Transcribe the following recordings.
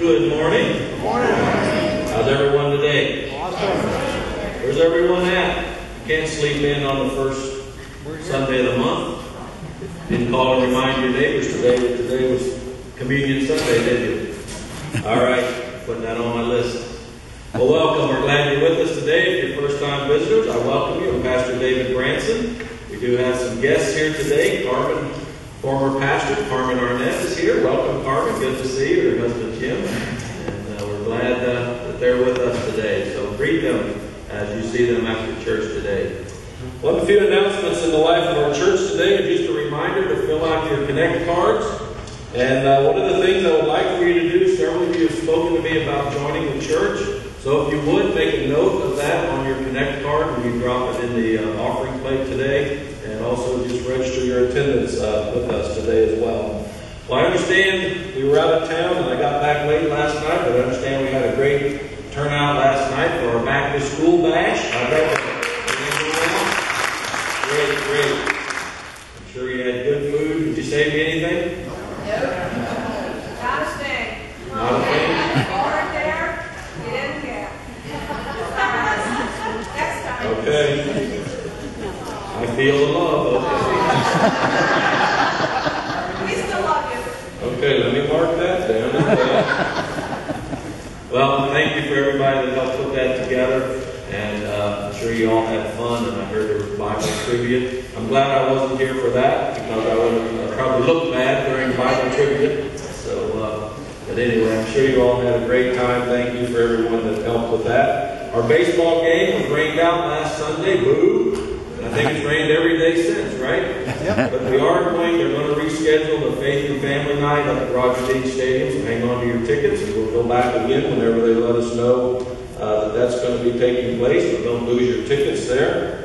Good morning. Good morning. How's everyone today? Awesome. Where's everyone at? You can't sleep in on the first Sunday of the month. Didn't call and remind your neighbors today that today was Communion Sunday, did you? All right, putting that on my list. Well, welcome. We're glad you're with us today. If you're first-time visitors, I welcome you. I'm Pastor David Branson. We do have some guests here today. Carmen, former pastor Carmen Arnett is here. Welcome, Carmen. Good to see you. Her husband, Jim. And we're glad that they're with us today. So greet them as you see them after church today. Well, a few announcements in the life of our church today. Just a reminder to fill out your Connect cards. And one of the things I would like for you to do, several of you have spoken to me about joining the church. So if you would, make a note of that on your Connect card when you drop it in the offering plate today. And also just register your attendance with us today as well. Well, I understand we were out of town and I got back late last night, but I understand we had a great turnout last night for our back to school bash. I bet great. I'm sure you had good food. Did you save me anything? Nope. Not a thing. Not a thing? You weren't there, you didn't care. Next time. Okay. I feel the love. We still love you. Okay, let me mark that down. Well, thank you for everybody that helped put that together. And I'm sure you all had fun, and I heard there was Bible trivia. I'm glad I wasn't here for that, because I would have probably looked bad during Bible trivia. So, but anyway, I'm sure you all had a great time. Thank you for everyone that helped with that. Our baseball game was rained out last Sunday. Boo! And I think it's rained every day since, right? Yep. But they're going to reschedule the Faith and Family Night up at Roger Dean Stadium, so hang on to your tickets, and we'll go back again whenever they let us know that's going to be taking place, but don't lose your tickets there.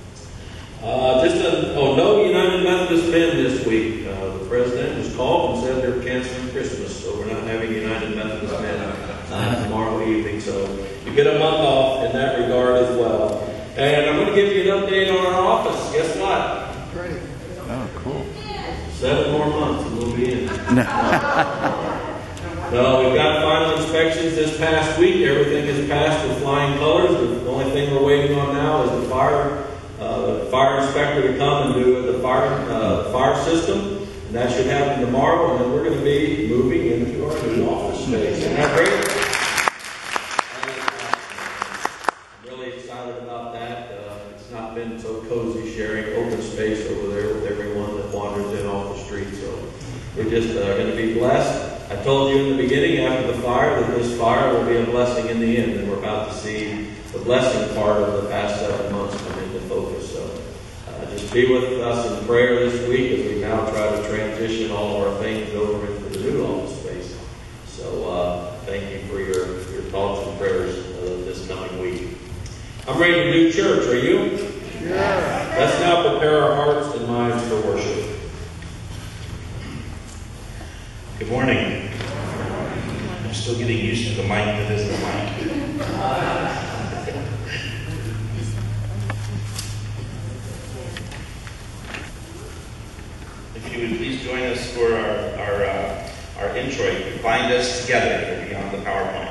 No United Methodist men this week. The president was called and said they're canceling Christmas, so we're not having United Methodist men tomorrow evening. So you get a month off in that regard as well. And I'm going to give you an update on our office. Guess what? Great. Oh, cool. 7 more months and we'll be in. No, we've got final inspections this past week. Everything is passed with flying colors. The only thing we're waiting on now is the fire inspector to come and do the fire system. And that should happen tomorrow. And then we're going to be moving into our new office space. Isn't that great? I'm really excited about that. It's not been so cozy sharing open space over there with everyone that wanders in off the street. So we're just going to be blessed. I told you in the beginning after the fire that this fire will be a blessing in the end, and we're about to see the blessing part of the past 7 months come into focus. So just be with us in prayer this week as we now try to transition all of our things over into the new office space. So thank you for your thoughts and prayers this coming week. I'm ready to do church. Are you? Yeah. Let's now prepare our hearts and minds for worship. Good morning. I'm still getting used to the mic that isn't a mic. If you would please join us for our introit, Bind Us Together, here beyond the PowerPoint.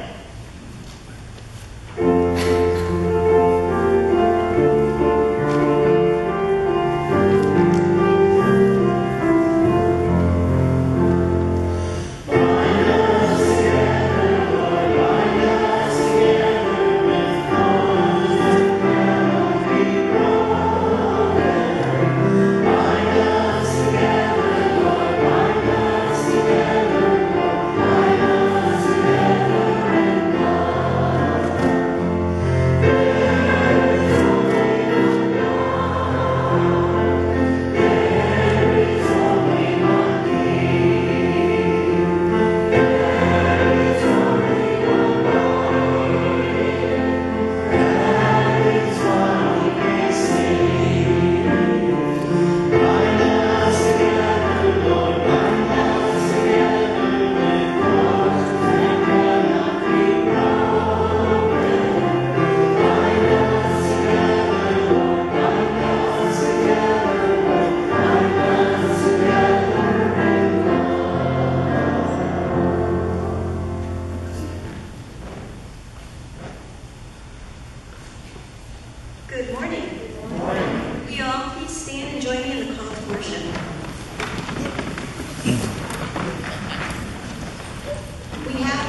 Together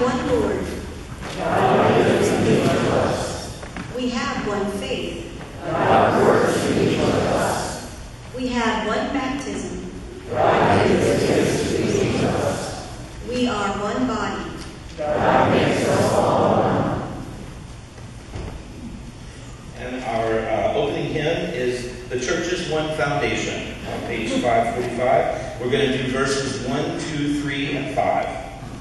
one Lord. We have one faith. We have one baptism. We are one body. And our opening hymn is The Church's One Foundation on page 545. We're going to do verses 1, 2, 3, and 5.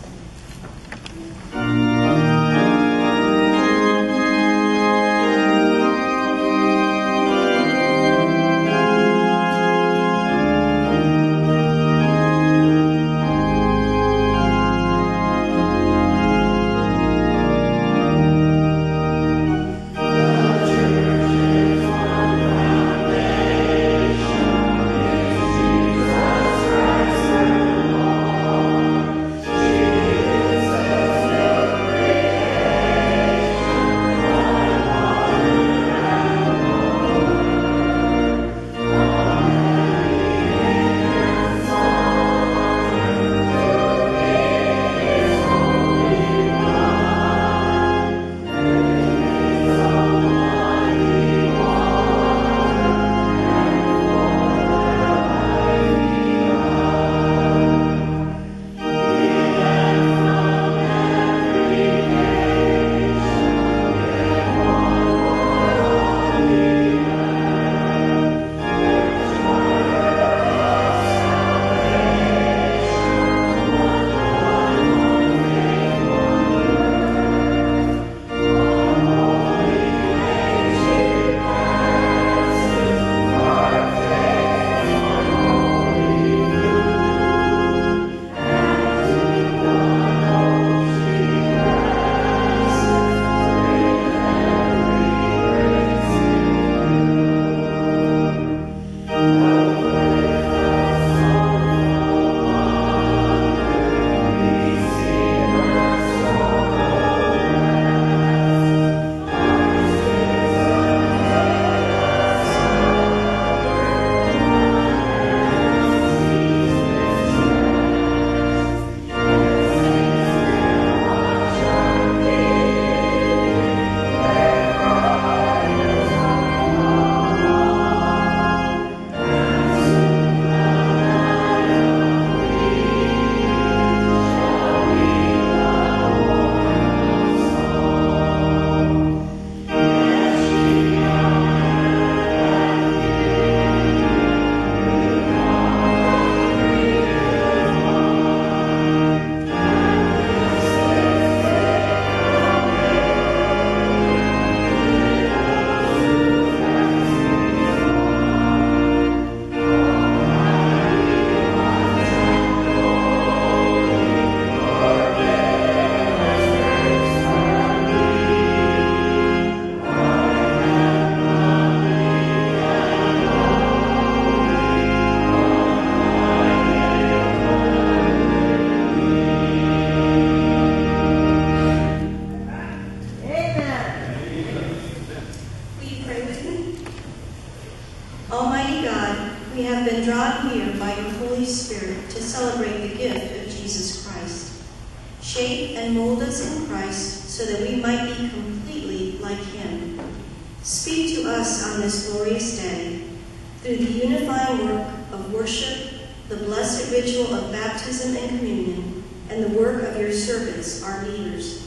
Almighty God, we have been drawn here by your Holy Spirit to celebrate the gift of Jesus Christ. Shape and mold us in Christ so that we might be completely like him. Speak to us on this glorious day through the unifying work of worship, the blessed ritual of baptism and communion, and the work of your servants, our leaders.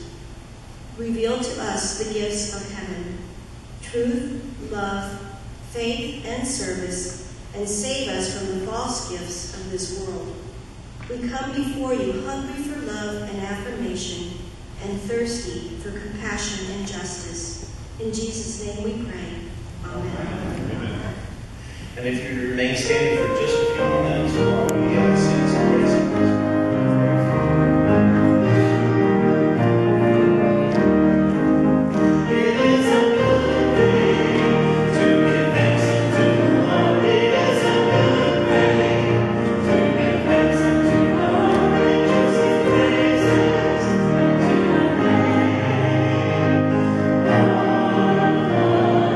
Reveal to us the gifts of heaven, truth, love, faith, and service, and save us from the false gifts of this world. We come before you hungry for love and affirmation, and thirsty for compassion and justice. In Jesus' name we pray. Amen. And if you remain standing for just a few moments while we sing some praise.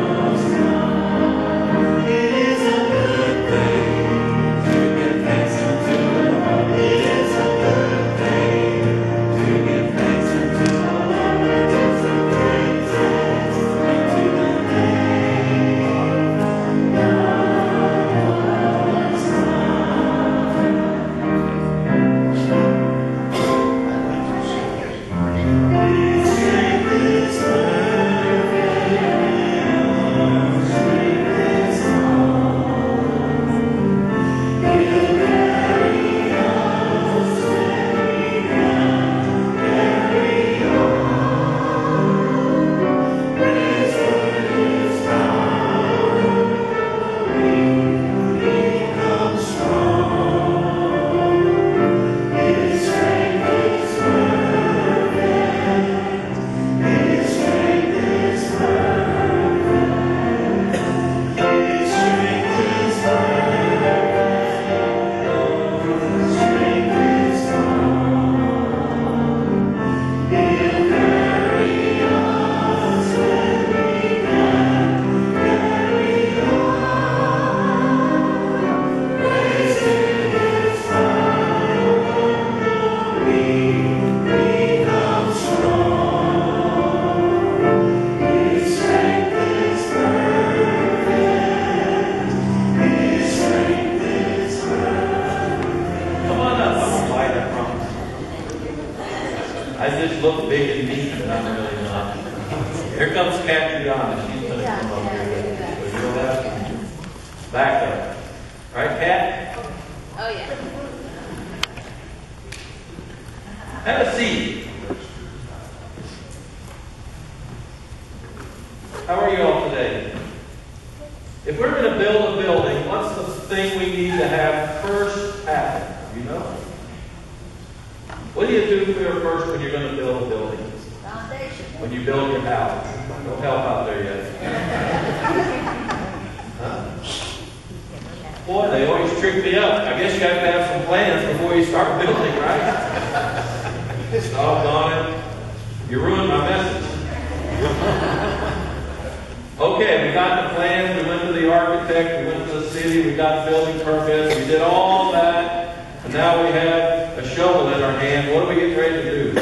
Thanks. I just look big and mean, but I'm really not. Here comes Kat Giuliani. She's going to come up here with me. So you'll have to back up. All right, Kat? Oh, yeah. Have a seat. How are you all today? If we're going to build a building, what's the thing we need to have first happen? You know? What do you do first when you're going to build a building? Foundation. When you build your house? Don't help out there yet. Huh? Boy, they always trick me up. I guess you have to have some plans before you start building, right? Doggone it. You ruined my message. Okay, we got the plans, we went to the architect, we went to the city, we got building permits, we did all that, and now we have a shovel in our hand. What are we getting ready to do?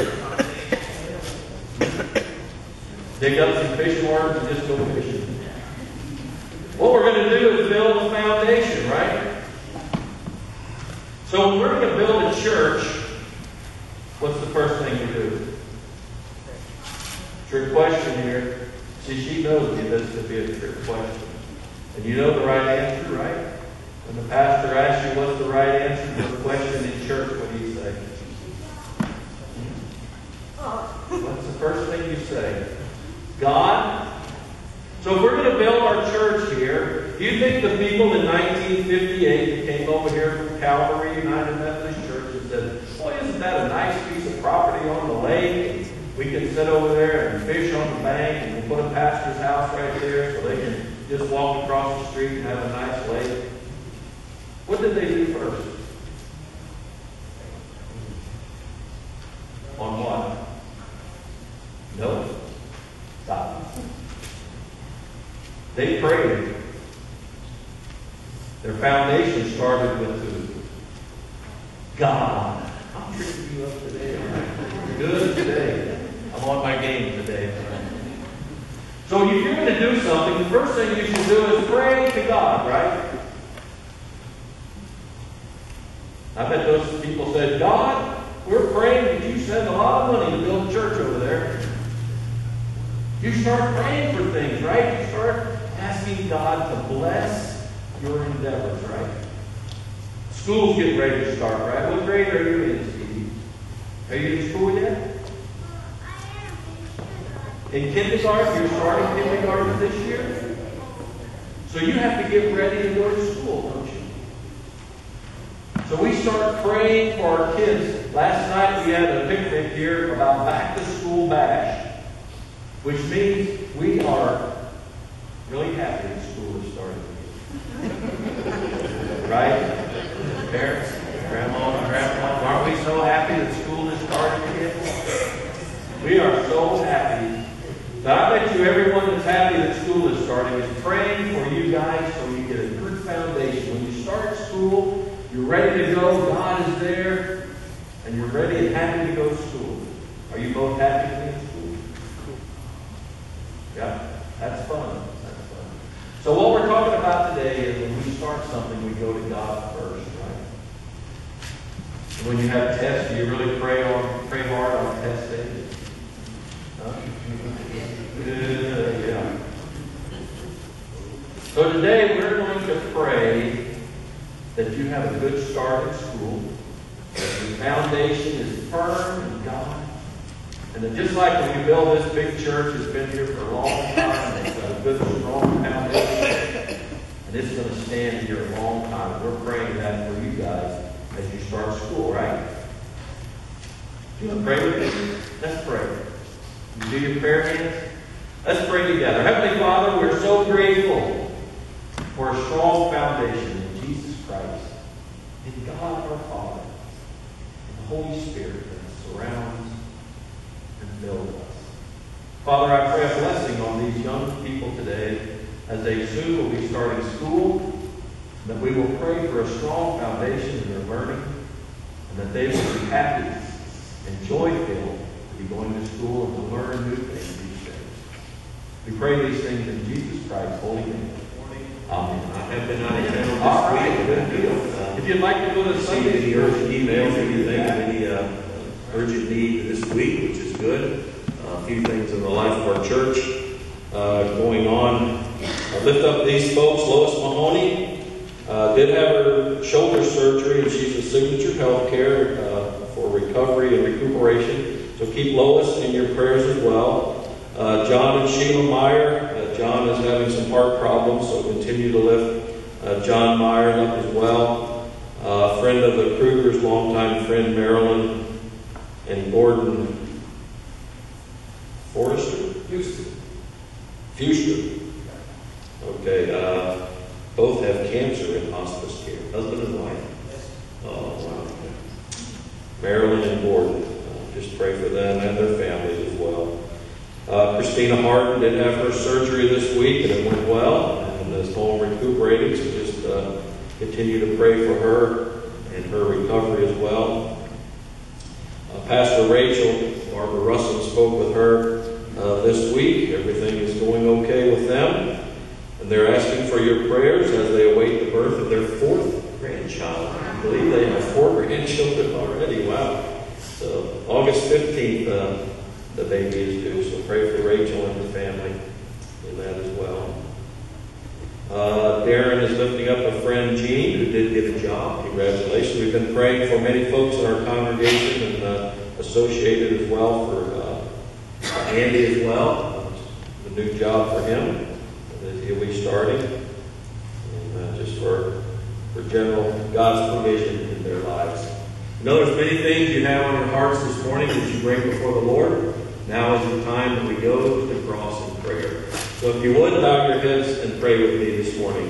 Dig up some fishing worms and just go fishing. What we're going to do is build a foundation, right? So when we're going to build a church, what's the first thing we do? Trick question here. See, she knows me this could be a trick question. And you know the right answer, right? When the pastor asks you what's the right answer to a question in church, what do you say? What's the first thing you say? God? So if we're going to build our church here, do you think the people in 1958 that came over here from Calvary United Methodist Church and said, boy, isn't that a nice piece of property on the lake? We can sit over there and fish on the bank, and we'll put a pastor's house right there so they can just walk across the street and have a nice lake. What did they do first? On what? No. Stop. They prayed. Their foundation started with who? God. I'm tricking you up today. Good today. I'm on my game today. So if you're going to do something, the first thing you should do is pray to God, right? I bet those people said, God, we're praying that you send a lot of money to build a church over there. You start praying for things, right? You start asking God to bless your endeavors, right? School's getting ready to start, right? What grade are you in, Stevie? Are you in school yet? In kindergarten? You're starting kindergarten this year? So you have to get ready to go to school, don't you? So we start praying for our kids. Last night we had a picnic here about back to school bash, which means we are really happy that school is starting. Right? Parents, grandma and grandpa, aren't we so happy that school is starting again? We are so happy. So I bet you everyone that's happy that school is starting is praying for you guys so you get a good foundation. When you start school, you're ready to go, God is there, and you're ready and happy to go to school. Are you both happy to be in school? Yeah, that's fun. That's fun. So what we're talking about today is when we start something, we go to God first, right? And when you have tests, do you really pray hard on test days? Huh? Yeah. So today we're going to pray that you have a good start at school, that your foundation is firm in God, and that just like when you build this big church, it's been here for a long time, it's got a good, strong foundation, and it's going to stand here a long time. We're praying that for you guys as you start school, right? You want to pray with me? Let's pray. You do your prayer hands? Let's pray together. Heavenly Father, we're so grateful for a strong foundation in Jesus Christ, in God our Father, and the Holy Spirit that surrounds and fills us. Father, I pray a blessing on these young people today as they soon will be starting school, that we will pray for a strong foundation in their learning, and that they will be happy and joy-filled to be going to school and to learn new things each day. We pray these things in Jesus Christ's holy name. Amen. I have been out of town All this right, week. good deal. If you'd like to go to Sunday See your school, emails or anything, any urgent need this week, which is good. A few things in the life of our church going on. I lift up these folks. Lois Mahoney did have her shoulder surgery, and she's with Signature Healthcare for recovery and recuperation. So keep Lois in your prayers as well. John and Sheila Meyer. John is having some heart problems, so continue to lift John Meyer up as well. Friend of the Krugers, longtime friend Marilyn and Gordon Fuster. Okay, both have cancer in hospice care. Husband and wife. Oh, wow. Marilyn and Gordon. Just pray for them and their families as well. Christina Harden did have her surgery this week, and it went well, and is home recuperating. So just continue to pray for her and her recovery as well. Pastor Rachel, Barbara Russell spoke with her this week. Everything is going okay with them. And they're asking for your prayers as they await the birth of their 4th grandchild. I believe they have 4 grandchildren already. Wow. So August 15th, the baby is due. So pray for Rachel and her family in that as well. Darren is lifting up a friend, Jean, who did get a job. Congratulations. We've been praying for many folks in our congregation and associated as well for Andy as well. The new job for him that he'll be starting. And just for general God's provision in their lives. I know there's many things you have on your hearts this morning that you bring before the Lord. Now is the time that we go to the cross in prayer. So if you would, bow your heads and pray with me this morning.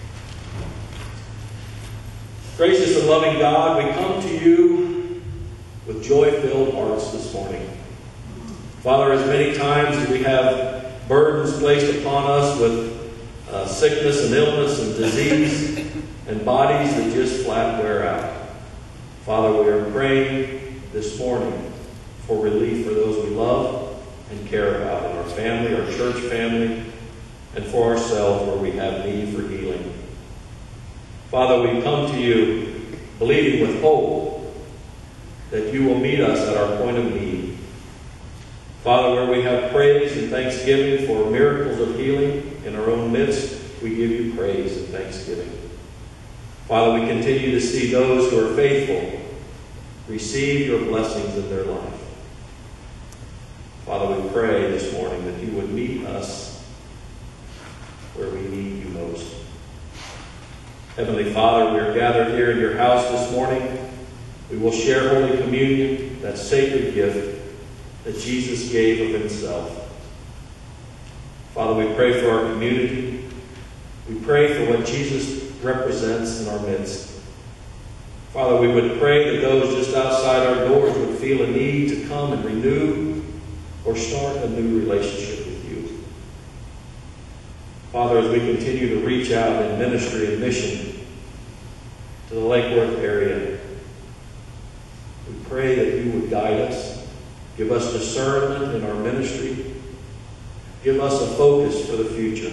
Gracious and loving God, we come to you with joy-filled hearts this morning. Father, as many times as we have burdens placed upon us with sickness and illness and disease and bodies that just flat wear out. Father, we are praying this morning for relief for those we love and care about in our family, our church family, and for ourselves where we have need for healing. Father, we come to you believing with hope that you will meet us at our point of need. Father, where we have praise and thanksgiving for miracles of healing in our own midst, we give you praise and thanksgiving. Father, we continue to see those who are faithful receive your blessings in their life. Father, we pray this morning that you would meet us where we need you most. Heavenly Father, we are gathered here in your house this morning. We will share Holy Communion, that sacred gift that Jesus gave of himself. Father, we pray for our community. We pray for what Jesus represents in our midst. Father, we would pray that those just outside our doors would feel a need to come and renew or start a new relationship with you. Father, as we continue to reach out in ministry and mission to the Lake Worth area, we pray that you would guide us, give us discernment in our ministry, give us a focus for the future.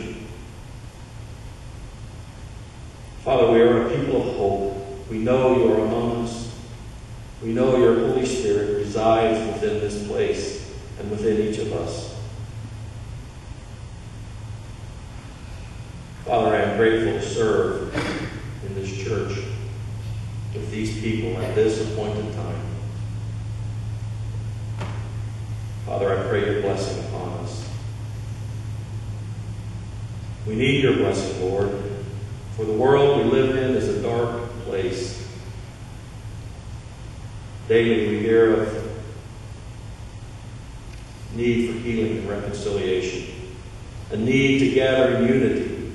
Father, we are a people of hope. We know you are among us. We know your Holy Spirit resides within this place and within each of us. Father, I am grateful to serve in this church with these people at this appointed time. Father, I pray your blessing upon us. We need your blessing, Lord, for the world we live in is a dark place. Daily we hear of need for healing and reconciliation, a need to gather in unity.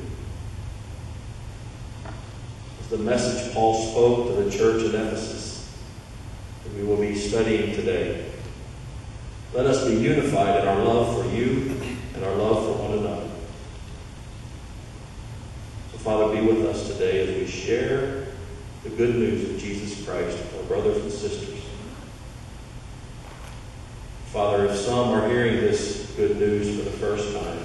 As the message Paul spoke to the church in Ephesus that we will be studying today. Let us be unified in our love for you and our love for one another. So, Father, be with us today as we share the good news of Jesus Christ with our brothers and sisters. Father, if some are hearing this good news for the first time,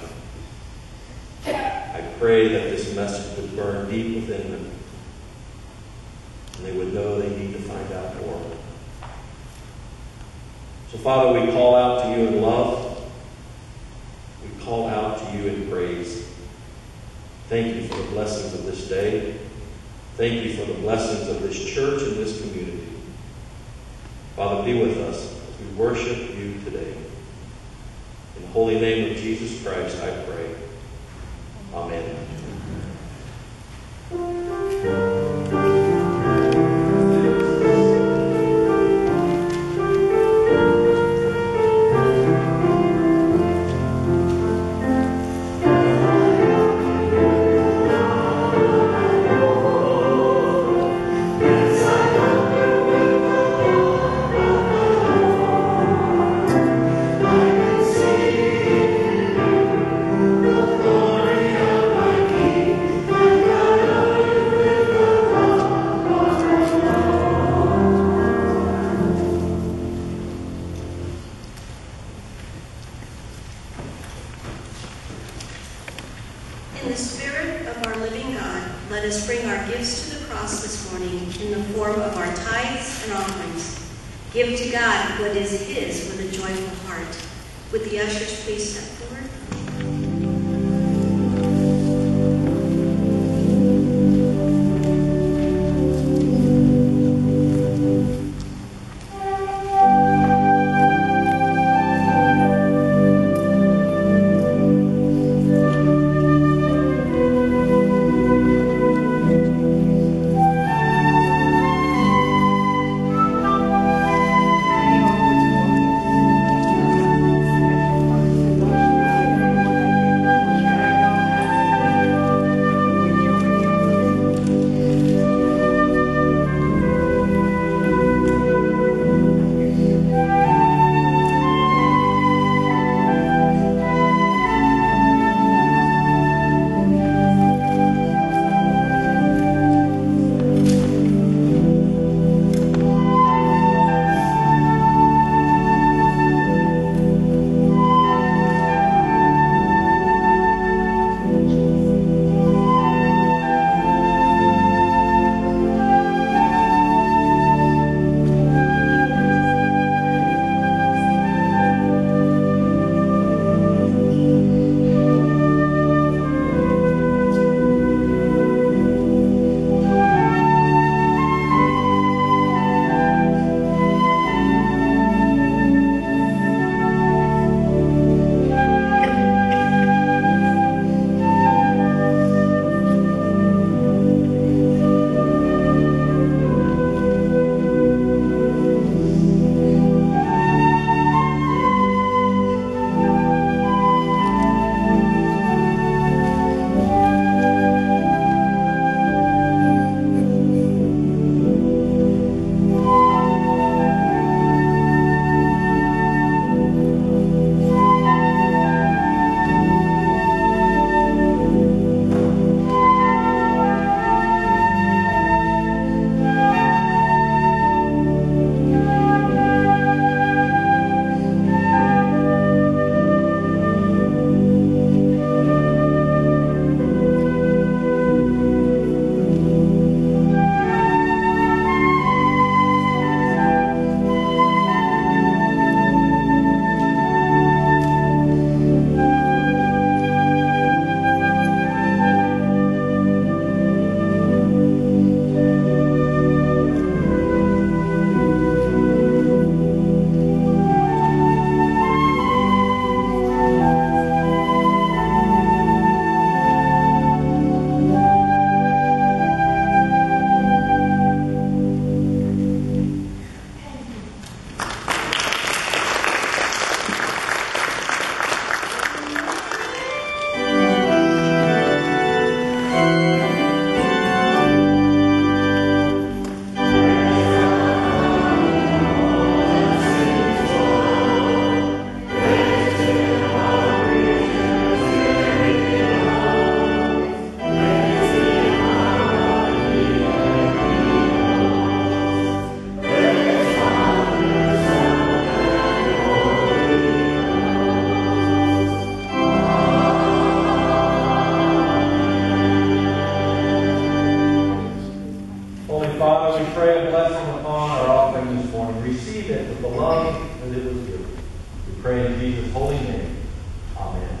I pray that this message would burn deep within them and they would know they need to find out more. So, Father, we call out to you in love. We call out to you in praise. Thank you for the blessings of this day. Thank you for the blessings of this church and this community. Father, be with us as we worship you today. In the holy name of Jesus Christ, I pray. Amen. In the spirit of our living God, let us bring our gifts to the cross this morning in the form of our tithes and offerings. Give to God what is his with a joyful heart. Would the ushers please step forward? receive it with the love that it was given. We pray in Jesus' holy name. Amen.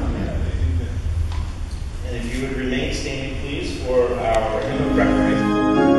And if you would remain standing, please, for our hymn of preparation.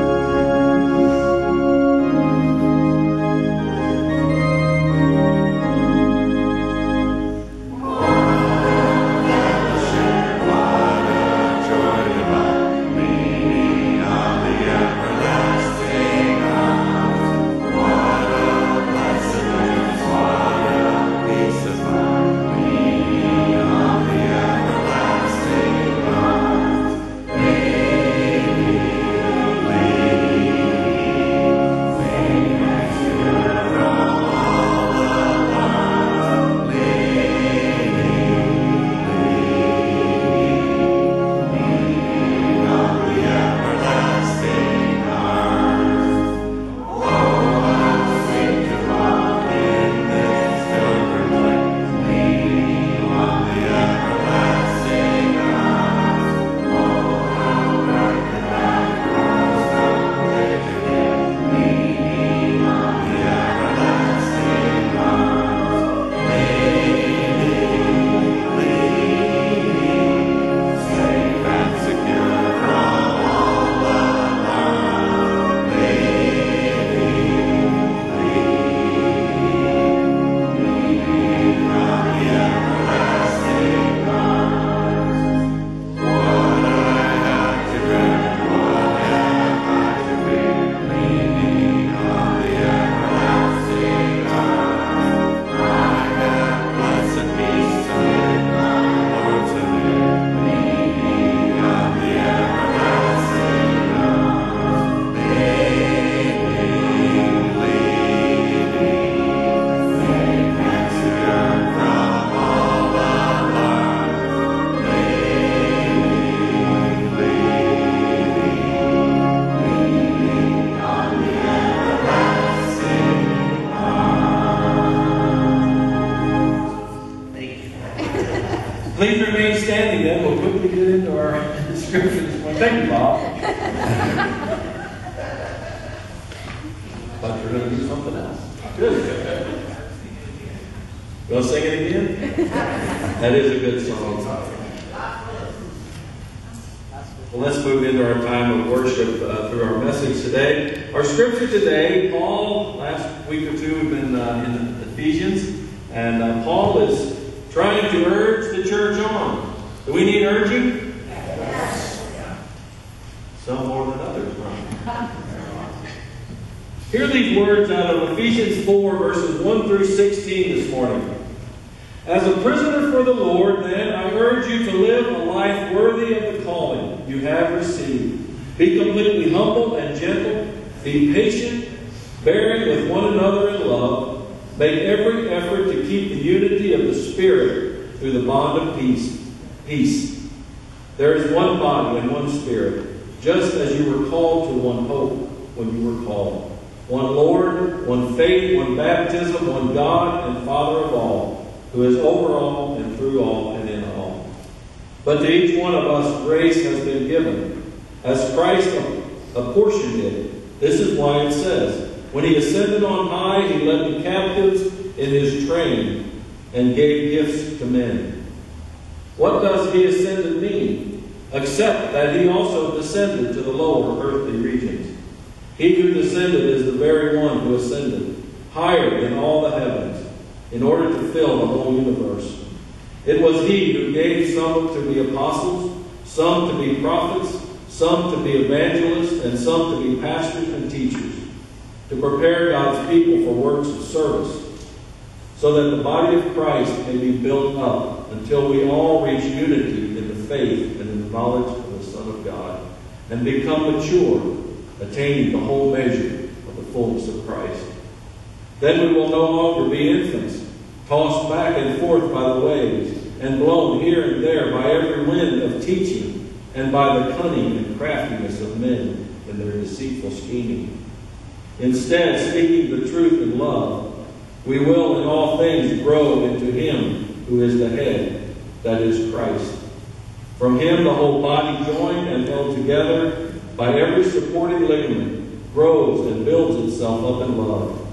Please remain standing then. We'll quickly get into our scripture this morning. Thank you, Bob. Thought you were going to do something else. Good. You want to sing it again? That is a good song. Well, let's move into our time of worship through our message today. Our scripture today, Paul, last week or two we've been in Ephesians, and Paul is trying to urge the church on. Do we need urging? Yes. Some more than others, right? Hear these words out of Ephesians 4, verses 1 through 16 this morning. As a prisoner for the Lord, then, I urge you to live a life worthy of the calling you have received. Be completely humble and gentle. Be patient, bearing with one another in love. Make every effort to keep the unity of the Spirit through the bond of peace. There is one body and one Spirit, just as you were called to one hope when you were called. One Lord, one faith, one baptism, one God and Father of all, who is over all and through all and in all. But to each one of us grace has been given, as Christ apportioned it. This is why it says, when he ascended on high, he led the captives in his train and gave gifts to men. What does he ascended mean? Except that he also descended to the lower earthly regions. He who descended is the very one who ascended higher than all the heavens, in order to fill the whole universe. It was he who gave some to be apostles, some to be prophets, some to be evangelists, and some to be pastors and teachers, to prepare God's people for works of service, so that the body of Christ may be built up until we all reach unity in the faith and in the knowledge of the Son of God, and become mature, attaining the whole measure of the fullness of Christ. Then we will no longer be infants, tossed back and forth by the waves, and blown here and there by every wind of teaching, and by the cunning and craftiness of men in their deceitful scheming. Instead, speaking the truth in love, we will in all things grow into him who is the head, that is Christ. From him the whole body, joined and held together by every supporting ligament, grows and builds itself up in love,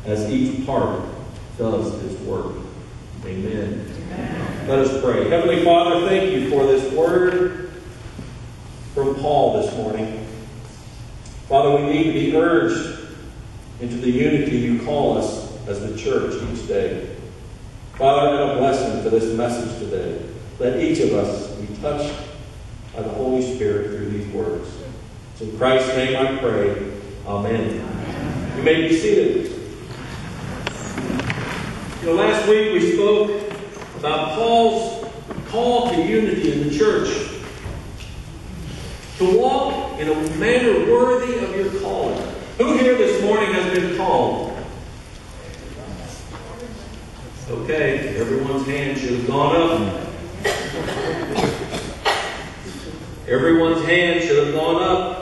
as each part does its work. Amen. Let us pray. Heavenly Father, thank you for this word from Paul this morning. Father, we need to be urged into the unity you call us as the church each day. Father, add a blessing to this message today. Let each of us be touched by the Holy Spirit through these words. It's in Christ's name I pray. Amen. You may be seated. Last week we spoke about Paul's call to unity in the church. To walk in a manner worthy of your calling. Who here this morning has been called? Okay, everyone's hand should have gone up. Everyone's hand should have gone up.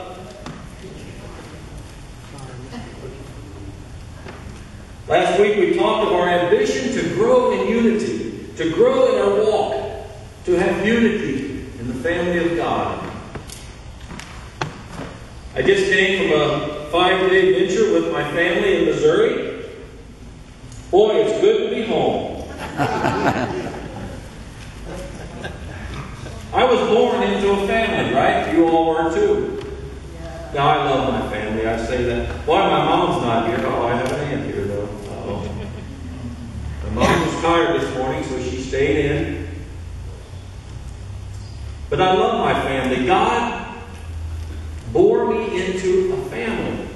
Last week we talked of our ambition to grow in unity, to grow in our walk, to have unity in the family of God. I just came from a 5-day venture with my family in Missouri. Boy, it's good to be home. I was born into a family, right? You all were too. Now, I love my family. I say that. Why my mom's not here? Oh, I have an aunt here, though. Uh-oh. My mom was tired this morning, so she stayed in. But I love my family. God bore me into a family.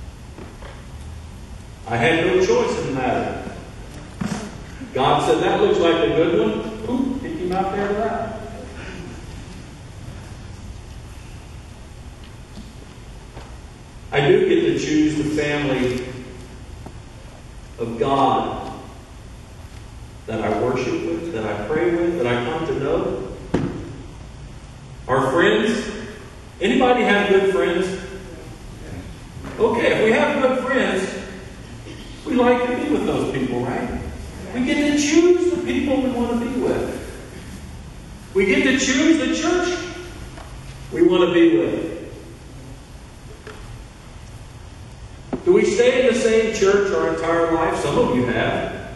I had no choice in the matter. God said, that looks like a good one. Ooh, pick him out there to that. I do get to choose the family of God that I worship with, that I pray with, that I come to know. Our friends. Anybody have good friends? Okay, if we have good friends, we like to be with those people, right? We get to choose the people we want to be with. We get to choose the church we want to be with. Do we stay in the same church our entire life? Some of you have.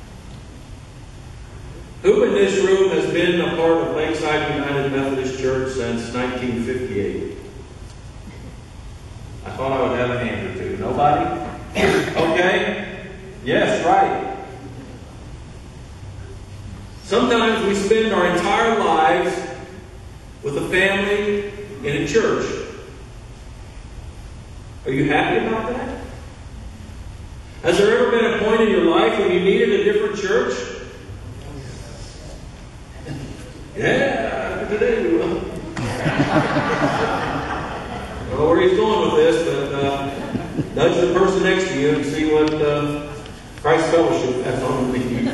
Who in this room has been a part of Lakeside United Methodist Church since 1958? I thought I would have a hand or two. Nobody? Okay. Yes, right. Sometimes we spend our entire lives with a family in a church. Are you happy about that? Has there ever been a point in your life when you needed a different church? Yeah, today we will. I don't know where he's going with this, but nudge the person next to you and see what Christ Fellowship has on with you.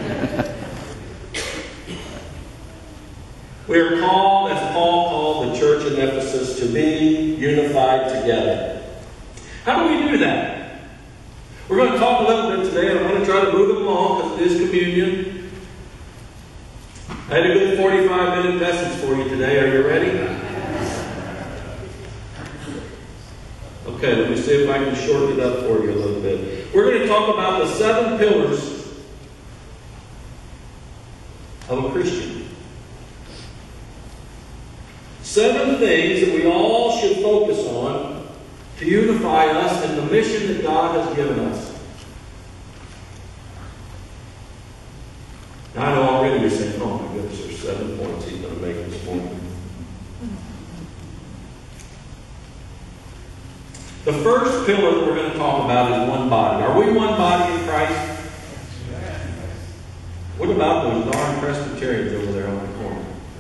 We are called, as Paul called the church in Ephesus, to be unified together. How do we do that? We're going to talk a little bit today. I'm going to try to move it along because it is communion. I had a good 45-minute message for you today. Are you ready? Okay, let me see if I can shorten it up for you a little bit. We're going to talk about the 7 pillars of a Christian. 7 things that we all should focus on to unify us in the mission that God has given us. Now I know already you're saying, oh my goodness, there's 7 points he's going to make this morning. The first pillar we're going to talk about is one body. Are we one body in Christ? What about those darn Presbyterians over there on the corner?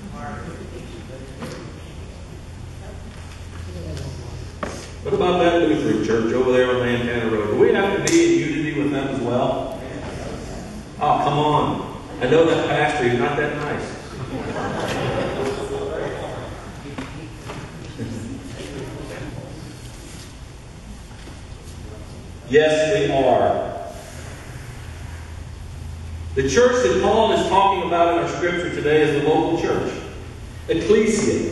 What about that Lutheran church over there on Lantana Road? Do we have to be in unity with them as well? Oh, come on. I know that pastor, he's not that nice. Yes, we are. The church that Paul is talking about in our scripture today is the local church. Ecclesia.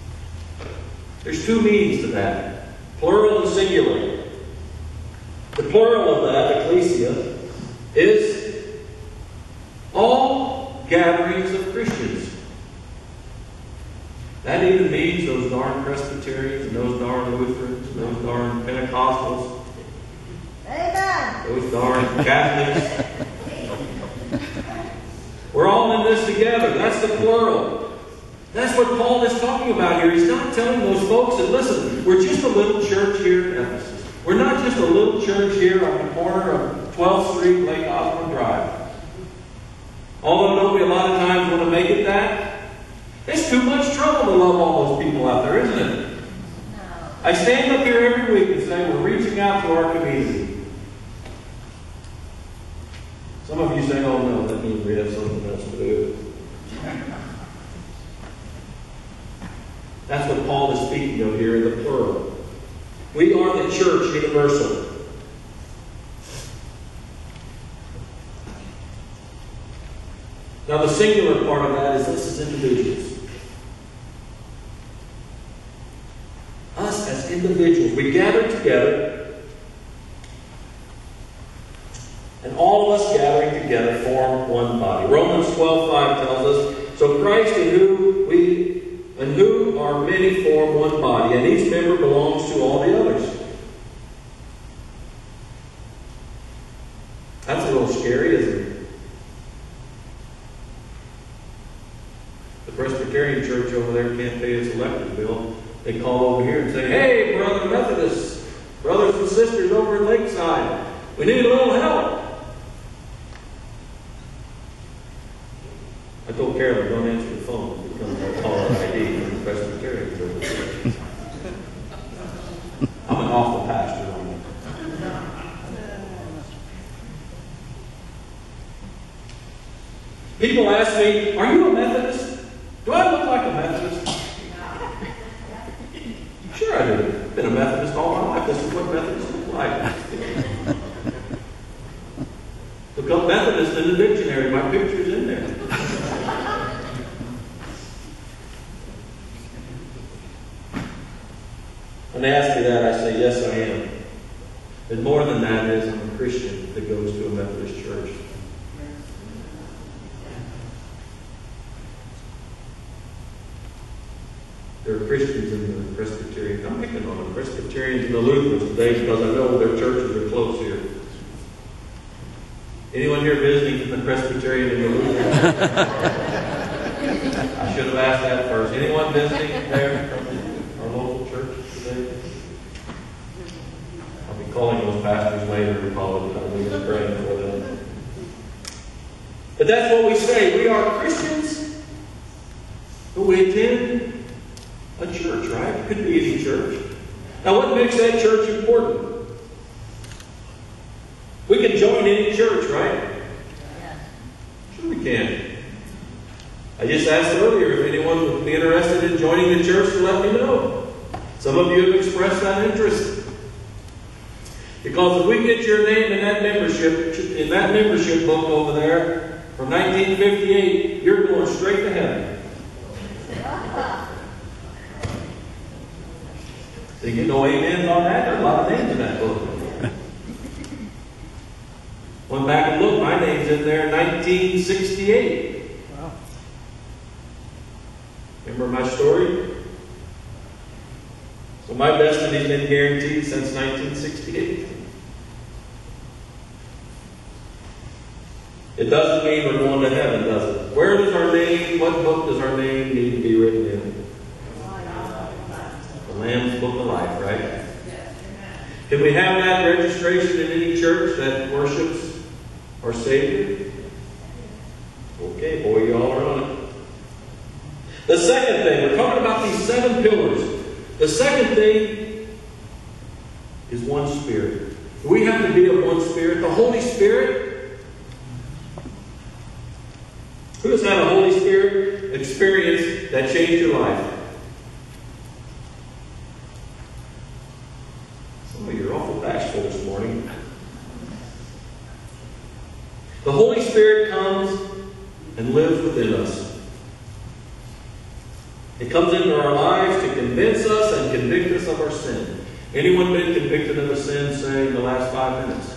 There's 2 meanings to that. Plural and singular. The plural of that, ecclesia, is all gatherings of Christians. That even means those darn Presbyterians and those darn Lutherans and those darn Pentecostals. Amen. Those darn Catholics. We're all in this together. That's the plural. That's what Paul is talking about here. He's not telling those folks that, listen, we're just a little church here in Ephesus. We're not just a little church here on the corner of 12th Street, Lake Osborne Drive. Although, don't we a lot of times want to make it that? It's too much trouble to love all those people out there, isn't it? I stand up here every week and say we're reaching out to our community. Some of you say, oh no, that means we have something else to do. That's what Paul is speaking of here in the plural. We are the church universal. Now the singular part of that is us as individuals. Us as individuals. We gather together, and all of us gathering together form one body. Romans 12:5 tells us, so Christ in who are many form one body, and each member belongs to all the others. That's a little scary, isn't it? The Presbyterian church over there can't pay its electric bill. They call over here and say, hey, Brother Methodists, brothers and sisters over at Lakeside, we need a little help. I told Carolyn, don't answer the phone. It becomes a caller ID from the Presbyterian church. I'm an awful pastor on it. People ask me, are you a Methodist? Do I look like a Methodist? Sure I do. I've been a Methodist all my life. This is what Methodists look like. Look up Methodist in the dictionary. My picture's in there. When they ask me that, I say, yes, I am. But more than that is, I'm a Christian that goes to a Methodist church. There are Christians in the Presbyterian. I'm picking on the Presbyterians and the Lutherans today because I know their churches are close here. Anyone here visiting from the Presbyterian and the Lutheran? I should have asked that first. Anyone visiting there from our local church today? I'll be calling those pastors later to apologize. We're just praying for them. But that's what we say. We are Christians who attend a church, right? It could be any church. Now, what makes that church important? We can join any church, right? Sure we can. I just asked earlier if anyone would be interested in joining the church to let me know. Some of you have expressed that interest. Because if we get your name in that membership book over there from 1958, you're going straight to heaven. So you get no amens on that? There's a lot of names in that book. Went back and looked. My name's in there in 1968. Wow. Remember my story? So my destiny's been guaranteed since 1968. It doesn't mean we're going to heaven, does it? Where does our name, what book does our name need to be written in? The Lamb's Book of Life, right? Can we have that registration in any church that worships our Savior? Okay, boy, you all are on it. The second thing, we're talking about these 7 pillars. The second thing is one Spirit. We have to be of one Spirit. The Holy Spirit. Who has had a Holy Spirit experience that changed your life? Some of you are awful bashful this morning. The Holy Spirit comes and lives within us. It comes into our lives to convince us and convict us of our sin. Anyone been convicted of a sin, say, in the last 5 minutes?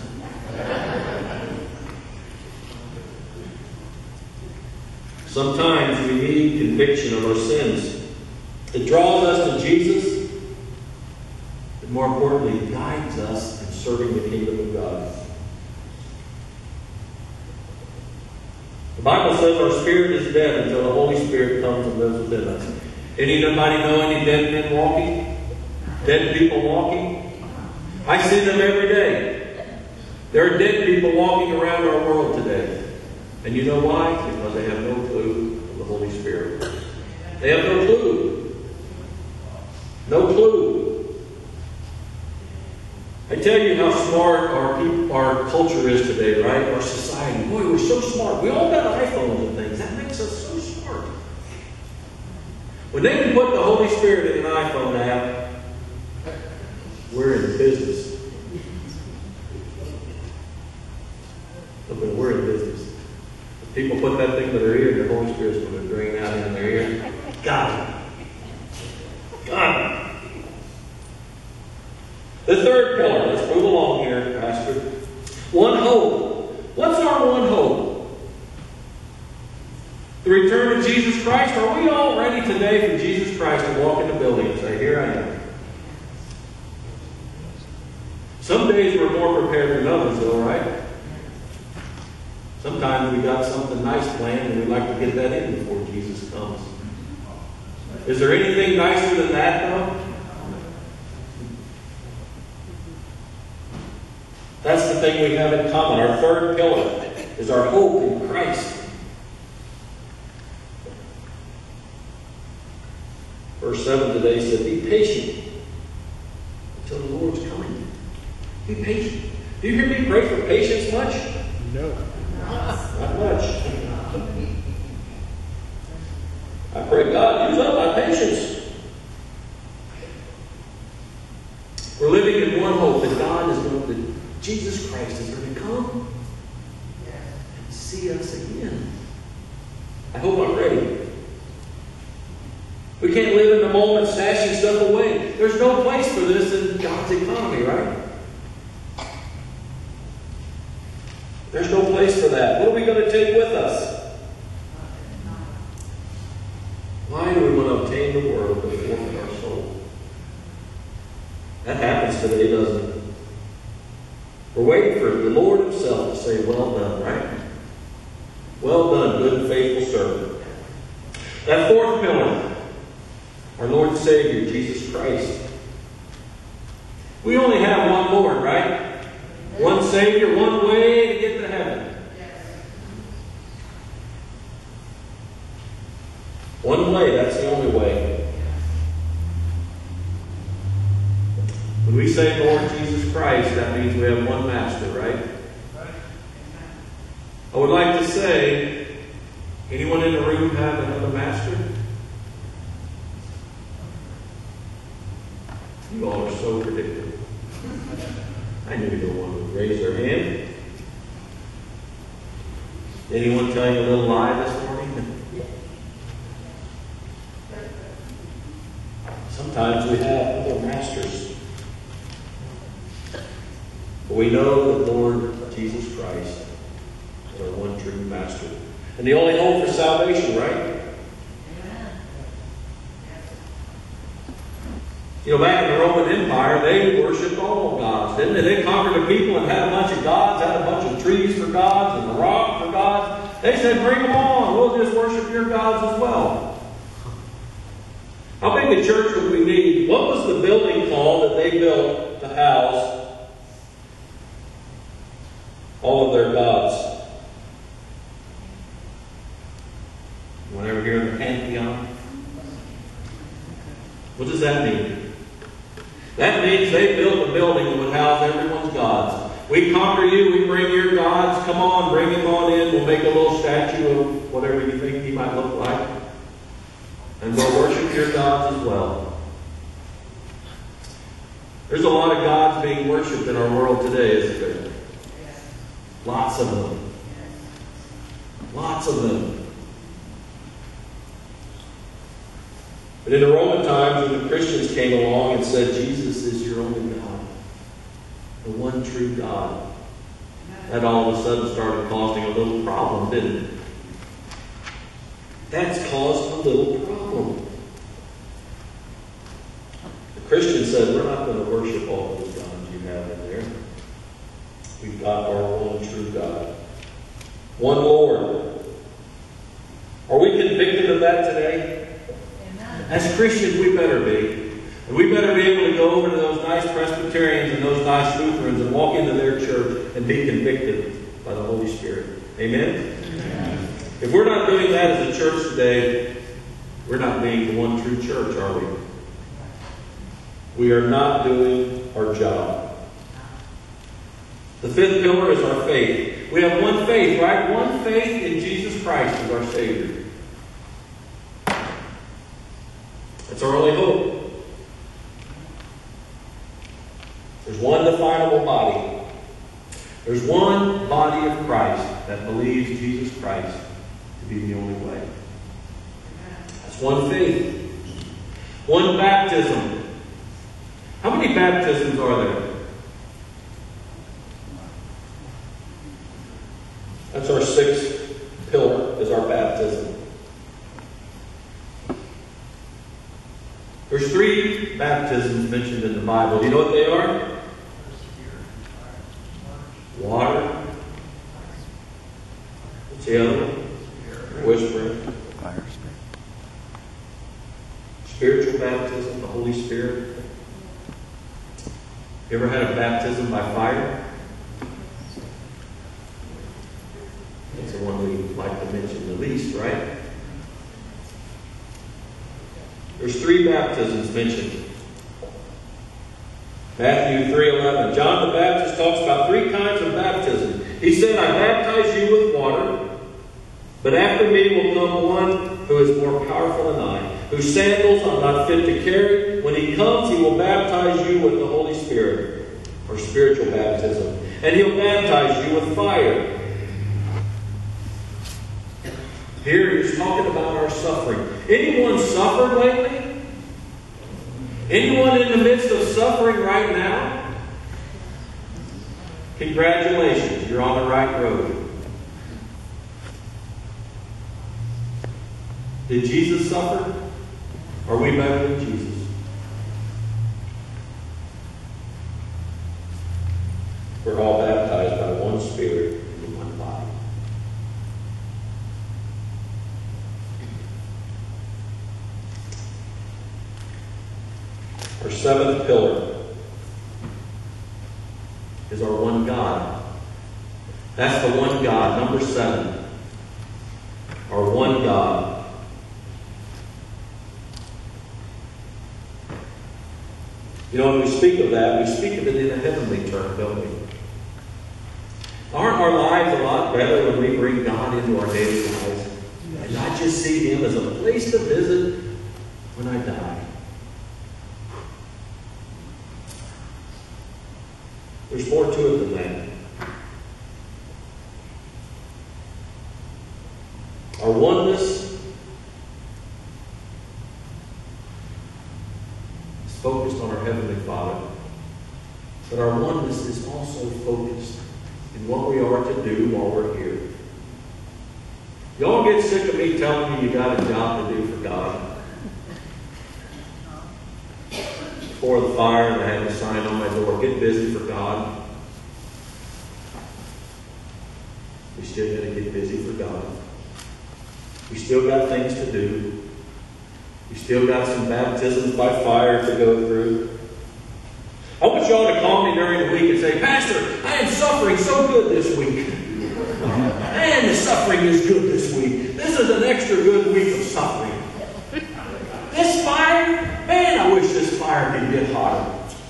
Sometimes we need conviction of our sins. It draws us to Jesus, but more importantly, it guides us in serving the kingdom of God. The Bible says our spirit is dead until the Holy Spirit comes and lives within us. Anybody know any dead men walking? Dead people walking? I see them every day. There are dead people walking around our world today. And you know why? Because they have no clue of the Holy Spirit. They have no clue. No clue. I tell you how smart our culture is today, right? Our society. Boy, we're so smart. We all got iPhones and things. That makes us so smart. When they can put the Holy Spirit in an iPhone app, we're in business. We're in business. If people put that thing to their ear, the Holy Spirit's going to drain out in their ear. Got it. Got it. The third pillar. Let's move along here, Pastor. One hope. What's our one hope? The return of Jesus Christ? Are we all ready today for Jesus Christ to walk in the building and say, here I am? Some days we're more prepared than others, though, right? Sometimes we got something nice planned and we'd like to get that in before Jesus comes. Is there anything nicer than that, though? That's the thing we have in common. Our third pillar is our hope in Christ. Verse 7 today said, be patient until the Lord's coming. Be patient. Do you hear me pray for patience much? No. Not much. I pray, God, use up my patience. We're living in one hope that God is going to, Jesus Christ is going to come and see us again. I hope I'm ready. We can't live in the moment stashing stuff away. There's no place for this in God's economy, right? There's no place for that. What are we going to take with us? Why do we want to obtain the world but forfeit our soul? That happens today, doesn't it? We're waiting for the Lord Himself to say, well done, right? Well done, good and faithful servant. That fourth pillar, our Lord and Savior, Jesus Christ. We only have one Lord, right? One Savior, one way to get to heaven. One way, that's the only way. When we say Lord Jesus Christ, that means we have one Master, right? I would like to say, anyone in the room have another Master? You all are so predictable. I knew no one would raise their hand. Anyone tell you a little lie this morning? Sometimes we have other masters. But we know that Lord Jesus Christ is our one true Master. And the only hope for salvation, right? You know, back in the Roman Empire, they worshipped all gods, didn't they? They conquered the people and had a bunch of gods, had a bunch of trees for gods and a rock for gods. They said, bring them on. We'll just worship your gods as well. How big a church would we need? What was the building called that they built to house all of their gods? Anyone ever hear of the Pantheon? What does that mean? That means they built a building that would house everyone's gods. We conquer you, we bring your gods, come on, bring him on in, we'll make a little statue of whatever you think he might look like. And we'll worship your gods as well. There's a lot of gods being worshipped in our world today, isn't there? Lots of them. Lots of them. But in the Roman times, when the Christians came along and said, Jesus is your only God, the one true God, that all of a sudden started causing a little problem, didn't it? That's caused a little problem. The Christian said, we're not going to worship all those gods you have in there. We've got our one true God. One Lord. Are we convicted of that today? Amen. As Christians, we better be. And we better be able to go over to those nice Presbyterians and those nice Lutherans and walk into their church and be convicted by the Holy Spirit. Amen? Amen. If we're not doing that as a church today, we're not being the one true church, are we? We are not doing our job. The fifth pillar is our faith. We have one faith, right? One faith in Jesus Christ as our Savior. That's our only hope. There's one definable body. There's one body of Christ that believes Jesus Christ to be the only way. That's one faith. One baptism. How many baptisms are there? That's our sixth pillar, is our baptism. There's 3 baptisms mentioned in the Bible. Do you know what they are? Water. What's the other one? Whispering. Fire spirit. Spiritual baptism, the Holy Spirit. You ever had a baptism by fire? That's the one we like to mention the least, right? There's 3 baptisms mentioned. Matthew 3:11. John the Baptist talks about 3 kinds of baptism. He said, I baptize you with water, but after me will come one who is more powerful than I, whose sandals I'm not fit to carry. When he comes, he will baptize you with the Holy Spirit, or spiritual baptism. And he'll baptize you with fire. Here he's talking about our suffering. Anyone suffered lately? Anyone in the midst of suffering right now? Congratulations, you're on the right road. Did Jesus suffer? Are we better than Jesus? We're all baptized by one Spirit in one body. Our 7th pillar is our one God. That's the one God, number 7. Our one God. You know, when we speak of that, we speak of it in a heavenly term, don't we? Aren't our lives a lot better when we bring God into our daily lives and not just see Him as a place to visit when I die? There's more to it than that. Our oneness is focused on our Heavenly Father, but our oneness is also focused in what we are to do while we're here. Y'all get sick of me telling you got a job to do for God. Before the fire, and I had a sign on my door, get busy for God. We still got to get busy for God. We still got things to do. We still got some baptisms by fire to go through. I want y'all to call me during the week and say, Pastor, I am suffering so good this week. Man, the suffering is good this week. This is an extra good week of suffering. This fire, man, I wish this fire could get hotter.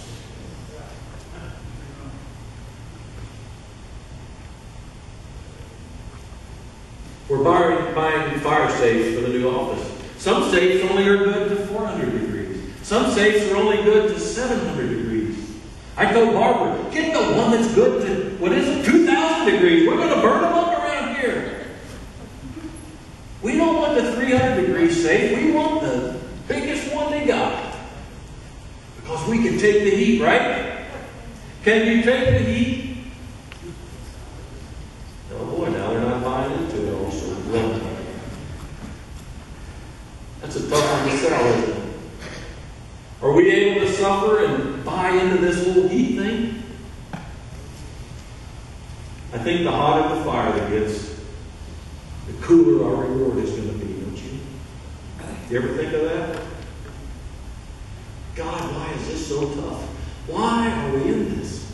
We're buying fire safes for the new office. Some safes only are good to 400 degrees. Some safes are only good to 700 degrees. I told Barbara, get the one that's good to, 2,000 degrees. We're going to burn them up around here. We don't want the 300 degree safe. We want the biggest Can you take the heat? Oh boy, now they're not buying into it also. Well, that's a tough one to sell, isn't it? Are we able to suffer and buy into this whole heat thing? I think the hotter the fire that gets, the cooler our reward is going to be, don't you? You ever think of that? God, why is this so tough? Why are we in this?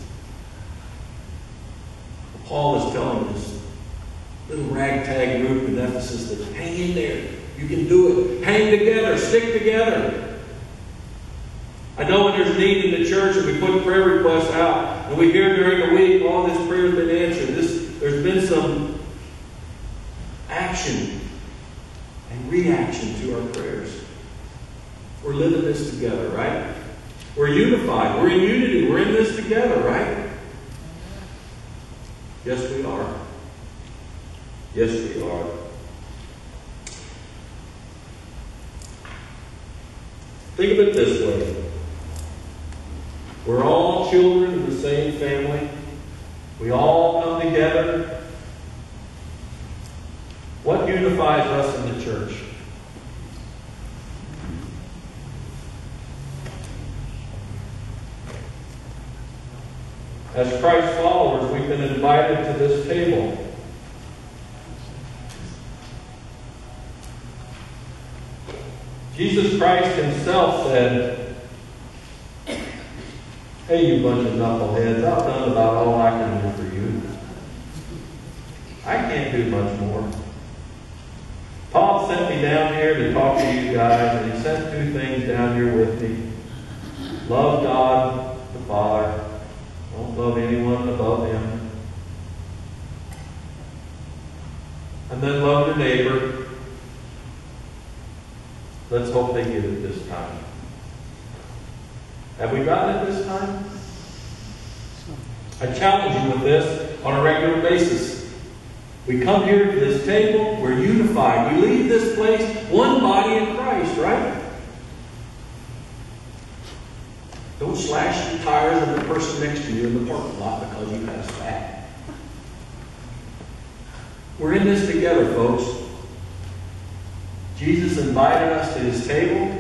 Paul is telling this little ragtag group in Ephesus that hang in there. You can do it. Hang together. Stick together. I know when there's need in the church and we put prayer requests out and we hear during the week, all this prayer has been answered. There's been some action and reaction to our prayers. We're living this together, right? We're unified. We're in unity. We're in this together, right? Yes, we are. Yes, we are. Think of it this way. We're all children of the same family. We all come together. What unifies us in the church? As Christ's followers, we've been invited to this table. Jesus Christ himself said, "Hey, you bunch of knuckleheads, I've done about all I can do for you. I can't do much more." Paul sent me down here to talk to you guys, and he sent two things down here with me. Love God the Father. Don't love anyone above him. And then love your neighbor. Let's hope they get it this time. Have we gotten it this time? I challenge you with this on a regular basis. We come here to this table, we're unified. We leave this place one body in Christ, right? Don't slash the tires of the person next to you in the parking lot because you passed that. We're in this together, folks. Jesus invited us to his table.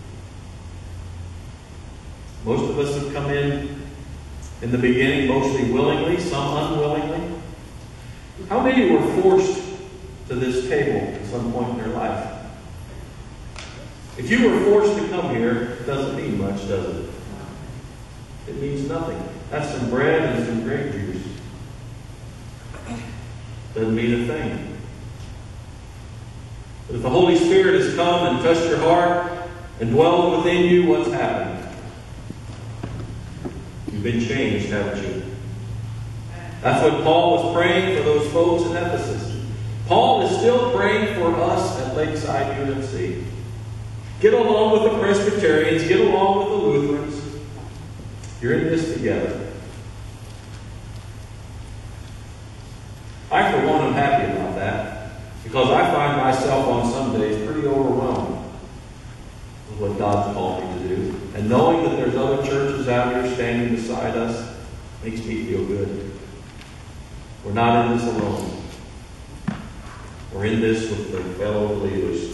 Most of us have come in the beginning, mostly willingly, some unwillingly. How many were forced to this table at some point in their life? If you were forced to come here, it doesn't mean much, does it? It means nothing. That's some bread and some grape juice. Doesn't mean a thing. But if the Holy Spirit has come and touched your heart and dwelled within you, what's happened? You've been changed, haven't you? That's what Paul was praying for those folks in Ephesus. Paul is still praying for us at Lakeside UMC. Get along with the Presbyterians. Get along with the Lutherans. You're in this together. I, for one, am happy about that because I find myself on some days pretty overwhelmed with what God's called me to do. And knowing that there's other churches out here standing beside us makes me feel good. We're not in this alone. We're in this with the fellow believers.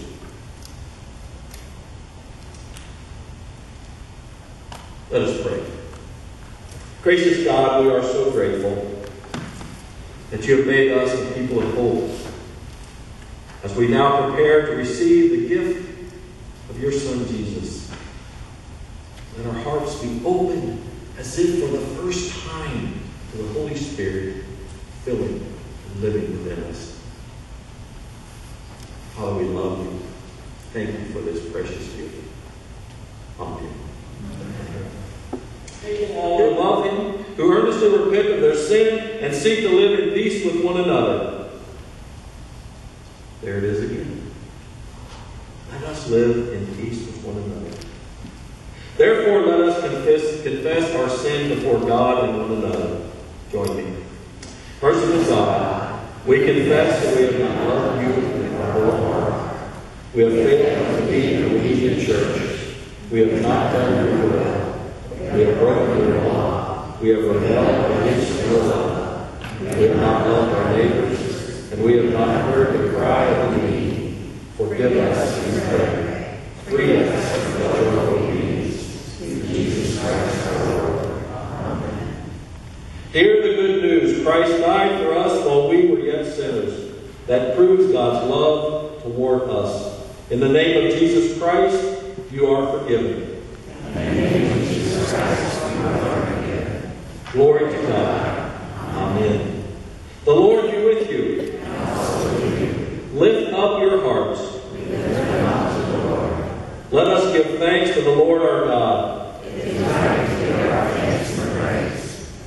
Let us pray. Gracious God, we are so grateful that you have made us a people of hope. As we now prepare to receive the gift of your Son, Jesus, let our hearts be open as if for the first time to the Holy Spirit filling and living within us. Father, we love you. Thank you for this precious gift. Amen. Who love him, who earnestly repent of their sin and seek to live in peace with one another. There it is again. Let us live in peace with one another. Therefore, let us confess our sin before God and one another. Join me. Merciful God, we confess that we have not loved you with our whole heart. We have failed to be in the obedient church. We have not done your will. We have broken your law. We have rebelled against your love. We have not loved our neighbors, and we have not heard the cry of the needy. Forgive us, we pray. Free us from your obedience. Through Jesus Christ our Lord. Amen. Hear the good news. Christ died for us while we were yet sinners. That proves God's love toward us. In the name of Jesus Christ, you are forgiven. In the name of Jesus Christ, you are forgiven. Glory to God. Amen. The Lord be with you. And also with you. Lift up your hearts. We lift them up to the Lord. Let us give thanks to the Lord our God. It is right to give our thanks and praise.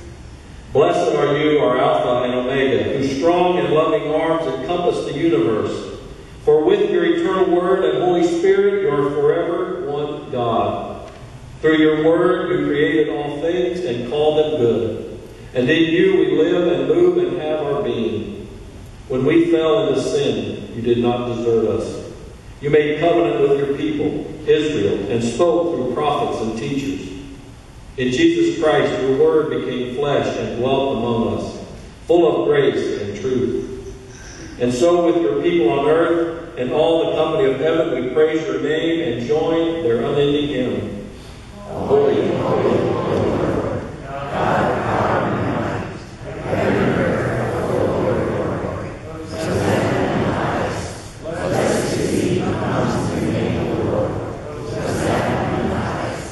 Blessed are you, our Alpha and Omega, whose strong and loving arms encompass the universe. For with your eternal Word and Holy Spirit, you are forever one God. Through your Word, you created all things and called them good. And in you we live and move and have our being. When we fell into sin, you did not desert us. You made covenant with your people, Israel, and spoke through prophets and teachers. In Jesus Christ, your Word became flesh and dwelt among us, full of grace and truth. And so with your people on earth and all the company of heaven, we praise your name and join their unending hymn. Holy, holy, holy Lord, God of power and might, heaven and earth are full of your glory. Hosanna in the highest. Blessed is he who comes in the name of the Lord. Hosanna in the highest.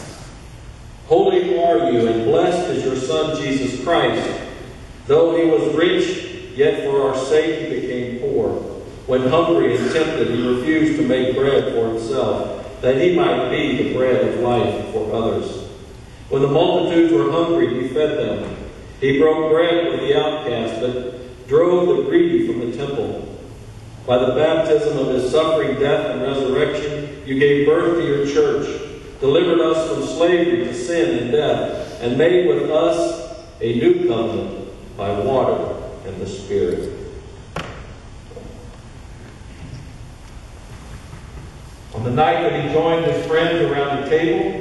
Holy are you, and blessed is your Son, Jesus Christ. Though he was rich, yet for our sake he became poor. When hungry and tempted, he refused to make bread for himself, that he might be the bread of life for others. When the multitudes were hungry, he fed them. He broke bread with the outcast, but drove the greedy from the temple. By the baptism of his suffering, death, and resurrection, you gave birth to your church, delivered us from slavery to sin and death, and made with us a new covenant by water and the Spirit. On the night that he joined his friends around the table,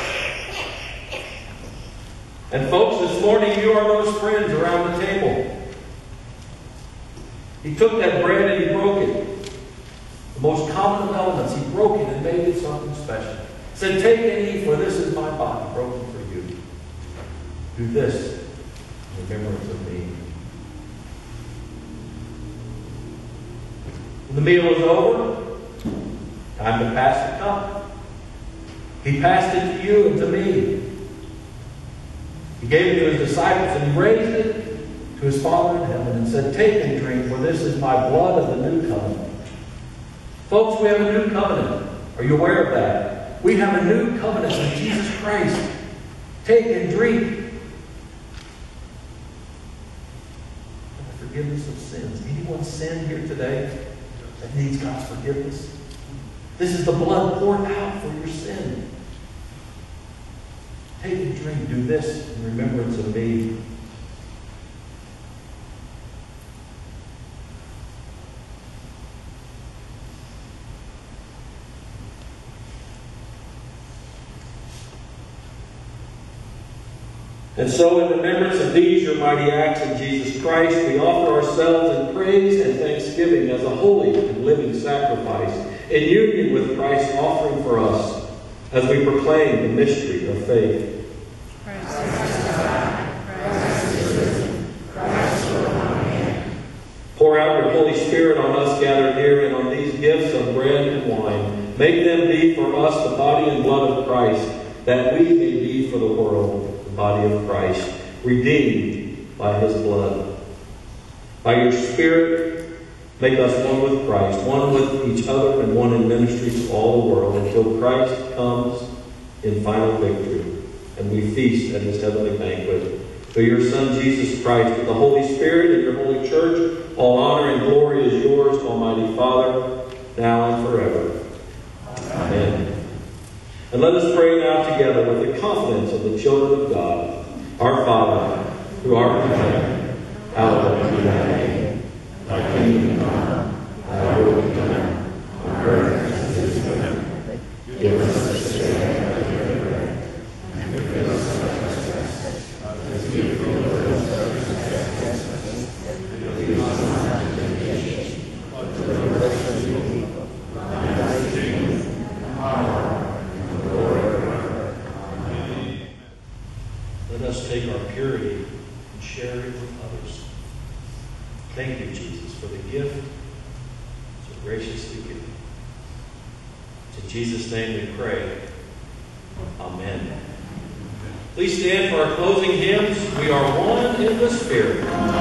and folks, this morning you are those friends around the table. He took that bread and he broke it. The most common of elements, he broke it and made it something special. He said, take and eat, for this is my body broken for you. Do this in remembrance of me. When the meal was over, time to pass the cup. He passed it to you and to me. He gave it to his disciples and he raised it to his Father in heaven and said, take and drink, for this is my blood of the new covenant. Folks, we have a new covenant. Are you aware of that? We have a new covenant in Jesus Christ. Take and drink. The forgiveness of sins. Anyone sin here today that needs God's forgiveness? This is the blood poured out for your sin. Take and drink. Do this in remembrance of me. And so in remembrance of these, your mighty acts in Jesus Christ, we offer ourselves in praise and thanksgiving as a holy and living sacrifice, in union with Christ's offering for us, as we proclaim the mystery of faith. Christ is God. Christ is risen. Christ will come again. Pour out your Holy Spirit on us gathered here and on these gifts of bread and wine. Make them be for us the body and blood of Christ, that we may be for the world the body of Christ, redeemed by his blood. By your Spirit, make us one with Christ, one with each other, and one in ministry to all the world, until Christ comes in final victory, and we feast at his heavenly banquet. Through your Son, Jesus Christ, with the Holy Spirit and your holy church, all honor and glory is yours, Almighty Father, now and forever. Amen. And let us pray now together with the confidence of the children of God. Our Father, who art in heaven, hallowed be thy name. Thy kingdom come, thy will be done, on earth as it is in heaven. Give us this day our daily bread, and forgive us our trespasses, as we others. Thank you, Jesus, for the gift so graciously given. In Jesus' name we pray. Amen. Please stand for our closing hymns. We are one in the Spirit.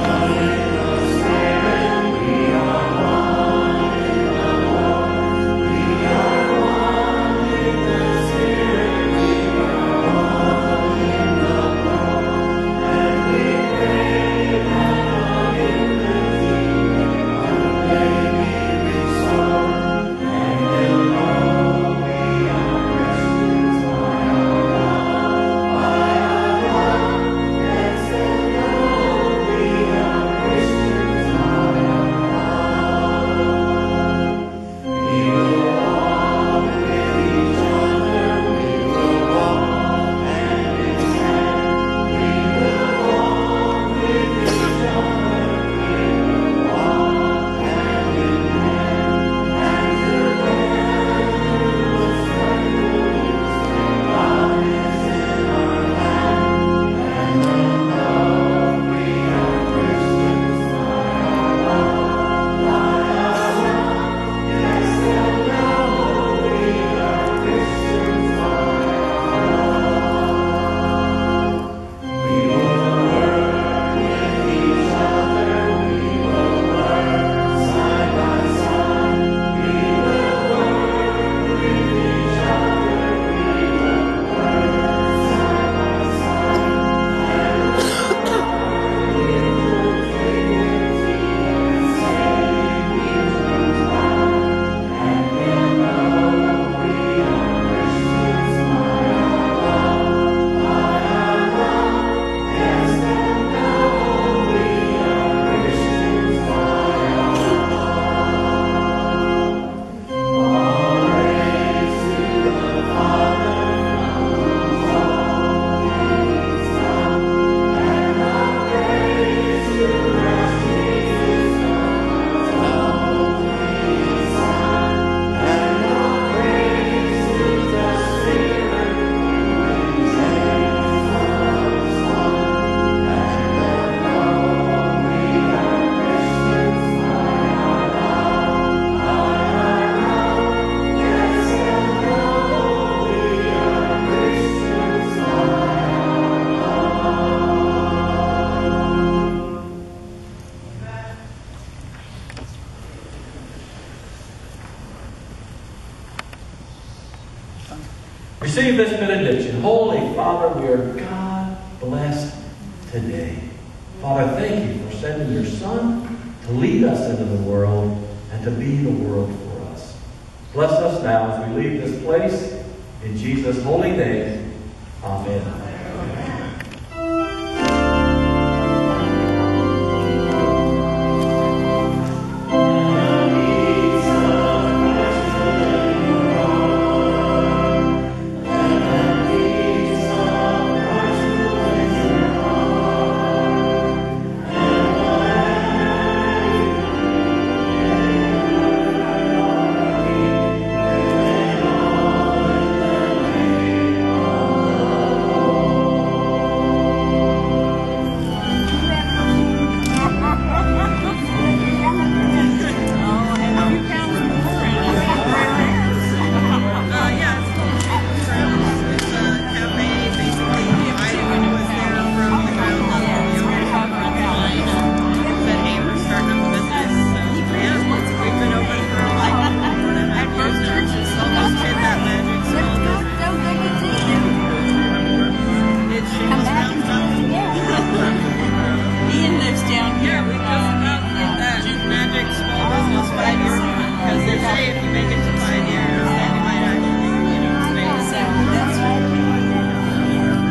Receive this benediction. Holy Father, we are God blessed today. Father, thank you for sending your Son to lead us into the world and to be the world for us. Bless us now as we leave this place. In Jesus' holy name, amen.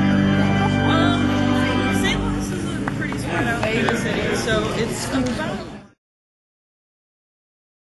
So it's about